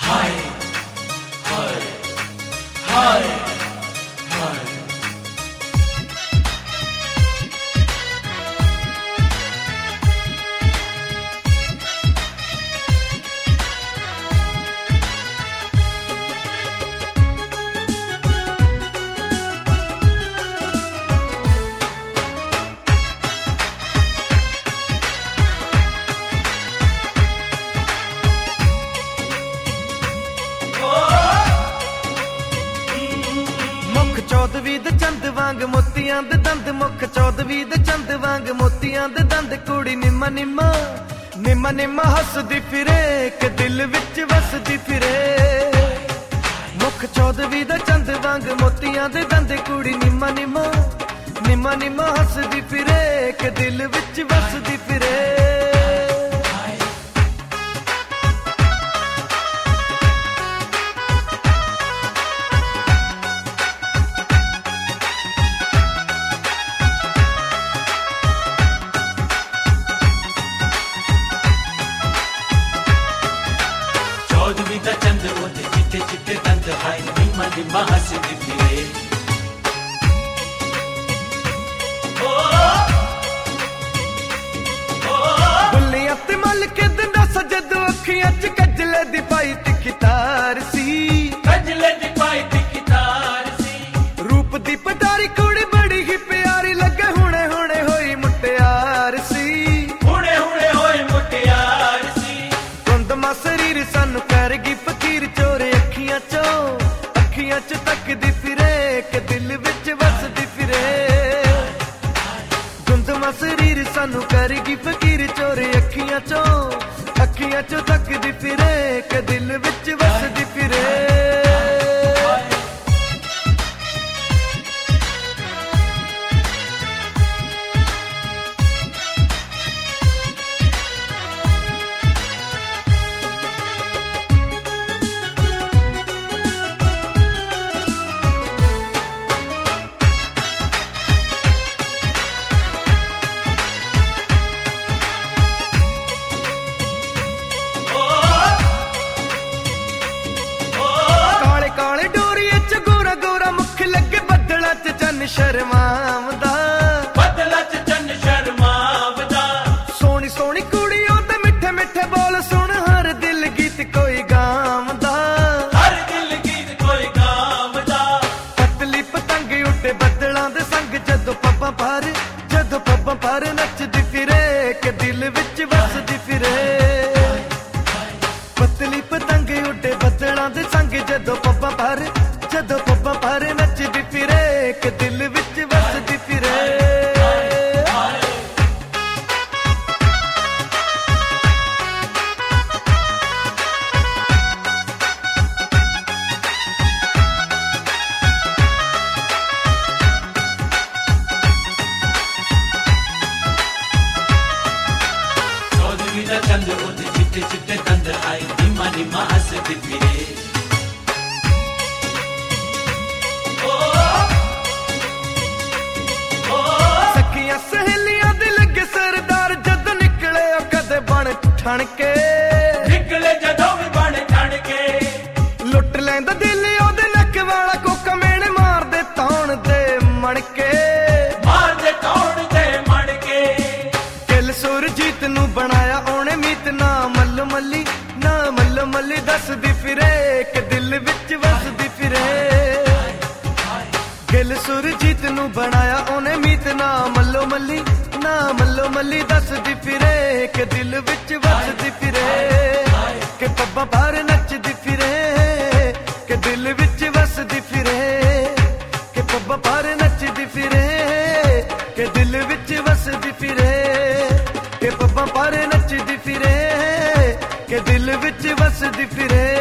हाय हाय हाय हाय। चौदवी दे चंद वांग मोतियां दे दंद मुख चौदवी दे चंद वांग मोतियां दे दंद कुड़ी निम्मा निम्मा निम्मा निम्मा हसदी फिरे के दिल विच वसदी फिरे। मुख चौदवी दे चंद वांग मोतियां दे दंद कुड़ी निम्मा निम्मा निम्मा निम्मा हसदी फिरे के दिल विच वसदी फिरे। चौदवी दा चंद ओदे चिट्टे चिट्टे दंद हाय निम्मा निम्मा हसदी फिरे। बुल्लियां ते मल के दिंदा सजद अखियां च कजले दी पाई तिखी तार सी कजले दी पाई तिखी तार सी। रूप दी पटारी कुड़ी बड़ी ही प्यारी लगे हुणे हुणे होई मुटियार सी हुणे हुणे होई मुटियार सी। कुंदमा शरीर सानू करगी फकीर चोर अखियां च तकदी फिरे के दिल विच वसदी फिरे। कुंदमा शरीर सानू करगी फकीर चोर अखियां चो तकदी फिरे के दिल विच वसदी फिरे। शर्मावदा बदला च चन शर्मावदा। सोनी सोनी कुड़ी ओदे मिठे मिठे बोल सुन हर दिल गीत कोई गावदा हर दिल गीत कोई गावदा। पतली पतंग उड़े बदलां दे संग जदों पब्बां पर नचदी फिरे के दिल विच वसदी फिरे। पतली पतंग उड़े बदलां दे संग जदों पब्बां पर नचदी फिरे के दिल विच वसदी फिरे। चौदवी दा चंद ओदे चिट्टे चिट्टे दंद हाय निम्मा निम्मा हसदी फिरे। सहेलियां दिल के सरदार जद निकले कदे बन ठण के निकले जदों भी बन ठण के। लुट लैंदा दिल ओदे नक वाला कोका मेने मार दे तौण दे मणके मणके। दिल सुरजीत नू बनाया ओने मीत ना मल्लो मल्ली दसदी फिरे के दिल विच वसदी फिरे। दिल सुरजीत नू बनाया ओने मीत ना मल्लो मल्ली दसदी फिरे के दिल विच वसदी फिरे। के पब्बां बाहर नचदी फिरे के दिल विच वसदी फिरे। के पब्बां बाहर नचदी फिरे के दिल विच वसदी फिरे। के पब्बां बाहर नचदी फिरे के दिल विच वसदी फिरे।